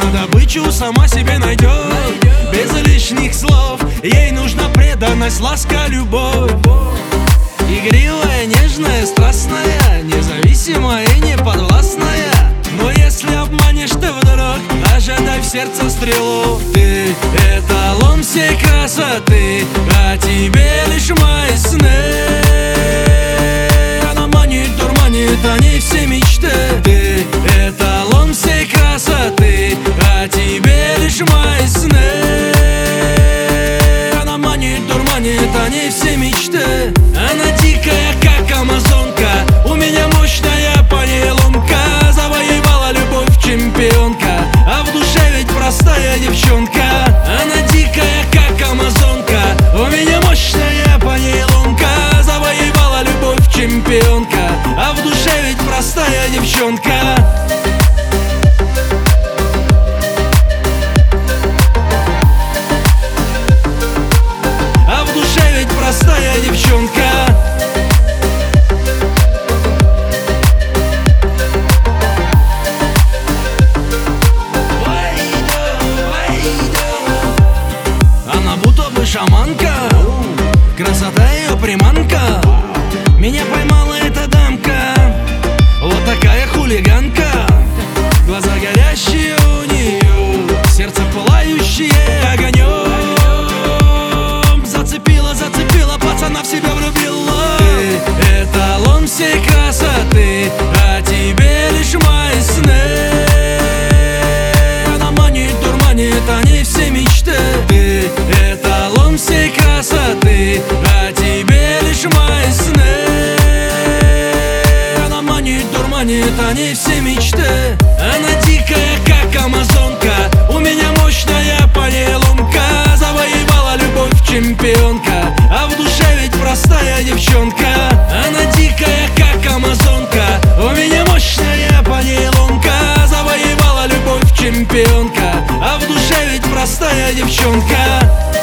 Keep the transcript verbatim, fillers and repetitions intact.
добычу сама себе найдет. Без лишних слов ей нужна преданность, ласка, любовь. Игривая, нежная, страстная, независимая и неподвластная. Но если обманешь ты вдруг, ожидай в сердце стрелу. Ты эталон всей красоты, а тебе лишь мои сны. Она манит, дурманит, они все мечты. Ты эталон всей красоты, а тебе лишь мои сны. Она манит, дурманит, они все мечты. Она дикая, как амазонка, у меня мощная по ней ломка. Завоевала любовь чемпионка, а в душе ведь простая девчонка. Она дикая, как амазонка, у меня мощная по ней ломка. Завоевала любовь чемпионка, а в душе ведь простая девчонка. А в душе ведь простая девчонка. Шаманка, красота ее приманка. Меня поймала эта дамка, вот такая хулиганка. Глаза горящие у нее, сердце пылающее огонем. Зацепила, зацепила, пацана в себя влюбила. Ты эталон всей красоты, а тебе лишь мои сны. Она манит, дурманит, они все мечты. Ты эталон всей красоты, а тебе лишь мои сны. Она манит, дурманит, они все мечты. Она дикая, как амазонка, у меня мощная по ней ломка. Завоевала любовь чемпионка, а в душе ведь простая девчонка. Она дикая, как амазонка, у меня мощная по ней ломка. Завоевала любовь чемпионка, а в душе ведь простая девчонка.